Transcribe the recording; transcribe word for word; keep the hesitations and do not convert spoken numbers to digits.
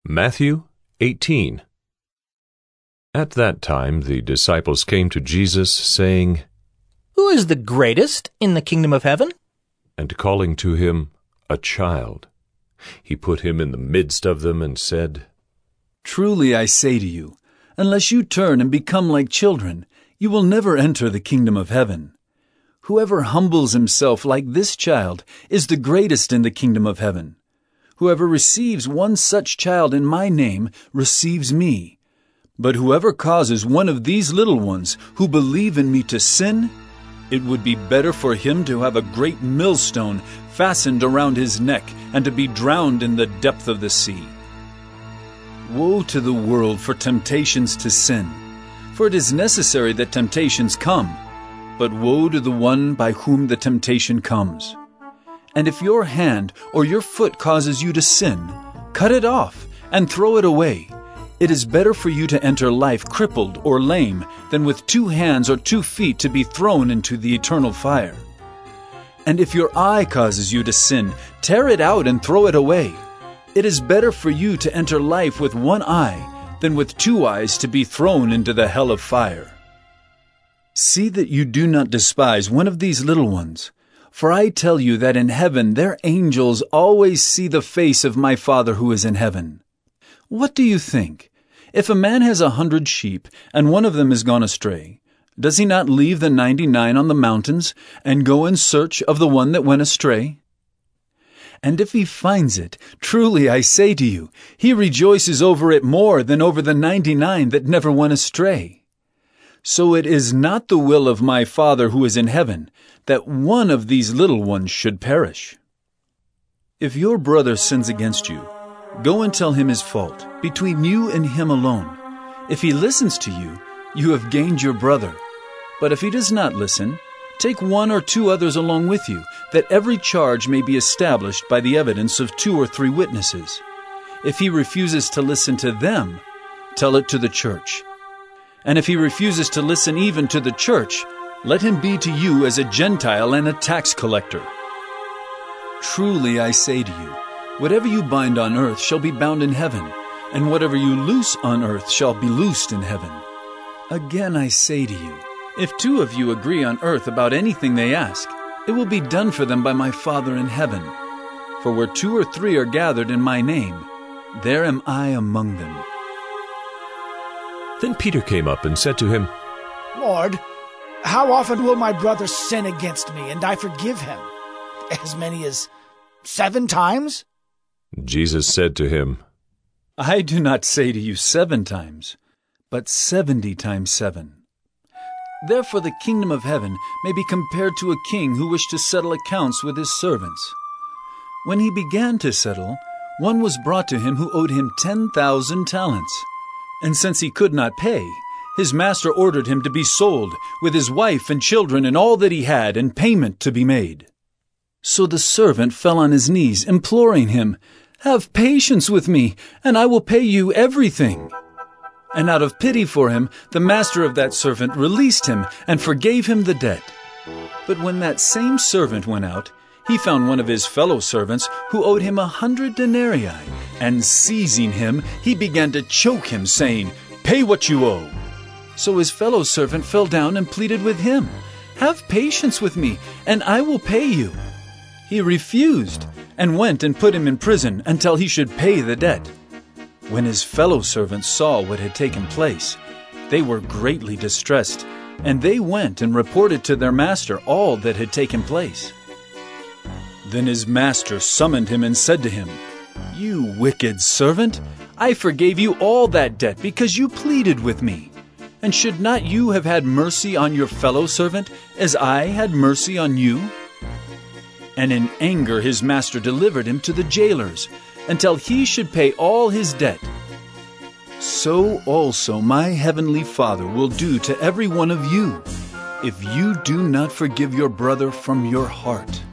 Matthew eighteen. At that time the disciples came to Jesus, saying, Who is the greatest in the kingdom of heaven? And calling to him a child, he put him in the midst of them and said, Truly I say to you, unless you turn and become like children, you will never enter the kingdom of heaven. Whoever humbles himself like this child is the greatest in the kingdom of heaven. Whoever receives one such child in my name receives me. But whoever causes one of these little ones who believe in me to sin, it would be better for him to have a great millstone fastened around his neck and to be drowned in the depth of the sea. Woe to the world for temptations to sin, for it is necessary that temptations come, but woe to the one by whom the temptation comes. And if your hand or your foot causes you to sin, cut it off and throw it away. It is better for you to enter life crippled or lame than with two hands or two feet to be thrown into the eternal fire. And if your eye causes you to sin, tear it out and throw it away. It is better for you to enter life with one eye than with two eyes to be thrown into the hell of fire. See that you do not despise one of these little ones. For I tell you that in heaven their angels always see the face of my Father who is in heaven. What do you think? If a man has a hundred sheep, and one of them is gone astray, does he not leave the ninety-nine on the mountains, and go in search of the one that went astray? And if he finds it, truly I say to you, he rejoices over it more than over the ninety-nine that never went astray. So it is not the will of my Father who is in heaven, that one of these little ones should perish. If your brother sins against you, go and tell him his fault, between you and him alone. If he listens to you, you have gained your brother. But if he does not listen, take one or two others along with you, that every charge may be established by the evidence of two or three witnesses. If he refuses to listen to them, tell it to the church. And if he refuses to listen even to the church, let him be to you as a Gentile and a tax collector. Truly I say to you, whatever you bind on earth shall be bound in heaven, and whatever you loose on earth shall be loosed in heaven. Again I say to you, if two of you agree on earth about anything they ask, it will be done for them by my Father in heaven. For where two or three are gathered in my name, there am I among them. Then Peter came up and said to him, Lord, how often will my brother sin against me, and I forgive him? As many as seven times? Jesus said to him, I do not say to you seven times, but seventy times seven. Therefore the kingdom of heaven may be compared to a king who wished to settle accounts with his servants. When he began to settle, one was brought to him who owed him ten thousand talents. And since he could not pay, his master ordered him to be sold, with his wife and children and all that he had, and payment to be made. So the servant fell on his knees, imploring him, Have patience with me, and I will pay you everything. And out of pity for him, the master of that servant released him and forgave him the debt. But when that same servant went out, he found one of his fellow servants who owed him a hundred denarii, and seizing him, he began to choke him, saying, Pay what you owe. So his fellow servant fell down and pleaded with him, Have patience with me, and I will pay you. He refused, and went and put him in prison until he should pay the debt. When his fellow servants saw what had taken place, they were greatly distressed, and they went and reported to their master all that had taken place. Then his master summoned him and said to him, You wicked servant, I forgave you all that debt because you pleaded with me. And should not you have had mercy on your fellow servant as I had mercy on you? And in anger his master delivered him to the jailers until he should pay all his debt. So also my heavenly Father will do to every one of you if you do not forgive your brother from your heart.